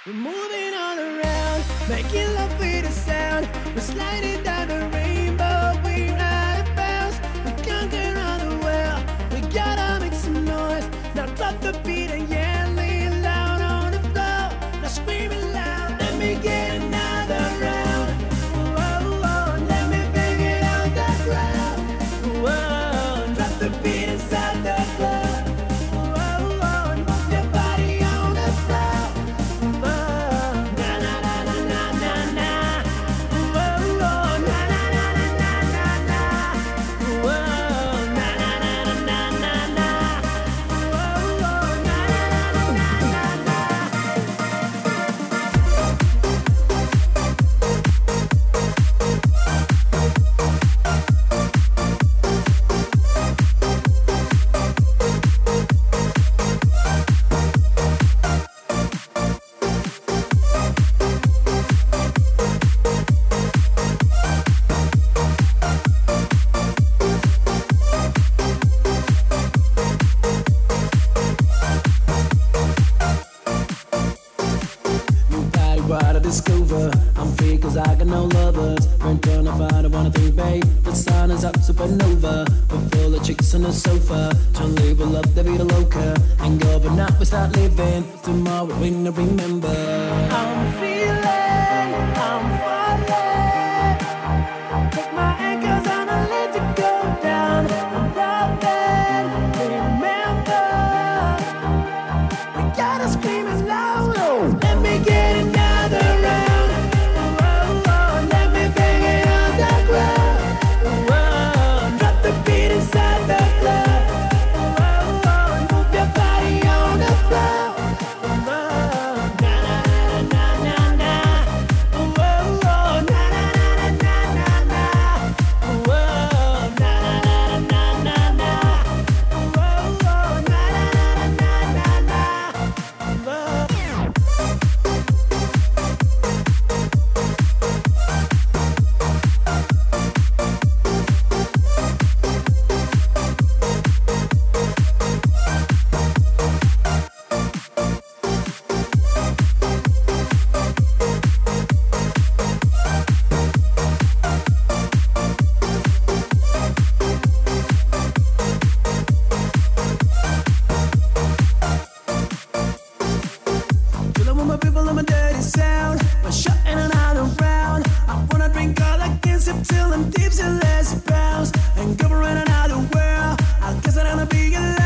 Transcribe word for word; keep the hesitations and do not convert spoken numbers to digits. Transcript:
We're moving all around, making love with a sound. We're sliding down the rainbow, we're out of bounds. We conquer all the world, we gotta make some noise. Now drop the beat and yelling loud on the floor. Now screaming loud, let me get another round. Whoa, whoa, let me bang it on the ground. Whoa, drop the beat inside the club. I got no lovers, we're turn up, I don't wanna think, babe. The sun is up, supernova. We're full of chicks on the sofa. Turn label up, the vida loca. And go, but now we start living. Tomorrow we never remember. I'm feeling, I'm falling. Take my ankles and I let it go down. I'm loving, remember. We gotta scream as loud. Let me get another round. Till I'm deep, till less bounce. And covering another world, I guess I'm gonna be alone.